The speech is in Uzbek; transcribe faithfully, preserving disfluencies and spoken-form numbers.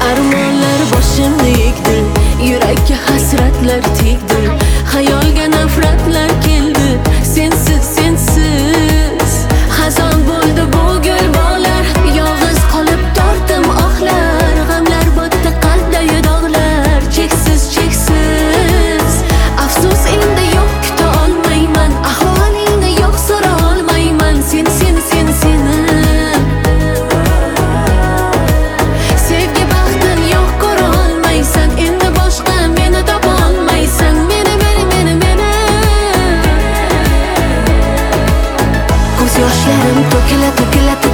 Armonlar boshimni egdi, yurakka hasratlar tegdi, xayolga nafratlar keldi. Sensiz, sensiz xazon bo'ldi bu gul bog'lar, yolg'iz qolib tortdim ohlar, g'amlar botdi qalbdagi dog'lar, cheksiz cheksiz afsus endi yo'q, kuta olmayman, ahvolingni yo'q so'ra olmayman. Sen sen sen seni sevgi baxtin yo'q ko'ra olmaysan, endi boshqa meni topa olmaysan. Meni meni meni meni ko'z yoshlarim to'kila to'kila